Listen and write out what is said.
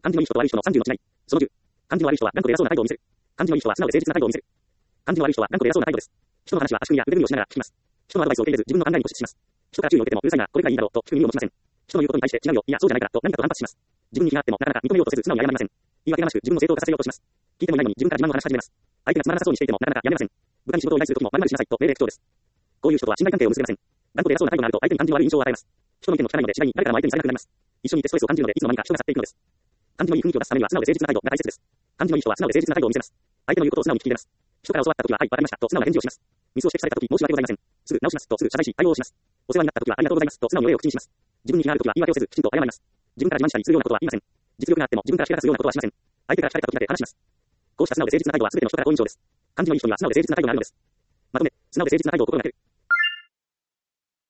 感じのいい人と悪い人の30の違い。その10。感じの悪い人は頑固で偉そうな態度を見せる。感じのいい人は素直で誠実な態度を見せる。感じの悪い人は頑固で偉そうな態度です。人の話は足組みや腕組みをしながら聞きます。人のアドバイスを受け入れず自分の考えに固執します。人から注意を受けてもうるさいな、これがいいだろうと聞く耳を持ちません。人の言うことに対して違うよ、いやそうじゃないからと何かと反発します。自分に気があってもなかなか認めようとせず素直に謝りません。言い訳がましく自分を正当化させようとします。聞いてもいないのに自分から自慢を話し始めます。相手がつまらなさそうにしていてもなかなかやめません。部下に仕事を依頼するときも〇〇しなさいと命令口調です。こういう人とは信頼関係を結べません。頑固で偉そうな態度があると相手に感じの悪い印象を与えます。人の意見も聞かないので次第に誰からも相手にされなくなります。一緒にいてストレスを感じるのでいつの間にか人が去っていくのです。感じのいい雰囲気を出すためには素直で誠実な態度が大切です。感じのいい人は素直で誠実な態度を見せます。相手の言うことを素直に聞き入れます。人から教わったときははい、わかりましたと素直な返事をします。ミスを指摘されたとき申し訳ございません。すぐ直しますとすぐ謝罪し対応をします。お世話になったときはありがとうございますと素直にお礼を口にします。自分に気があるときは言い訳をせずきちんと謝ります。自分から自慢したりするようなことは言いません。実力があっても自分から引き出すようなことはしません。相手から聞かれたときだけ話します。こうした素直で誠実な態度は全ての人から好印象です。感じのいい人には素直で誠実な態度があるのです。まとめ、素直で誠実な態度を心がける。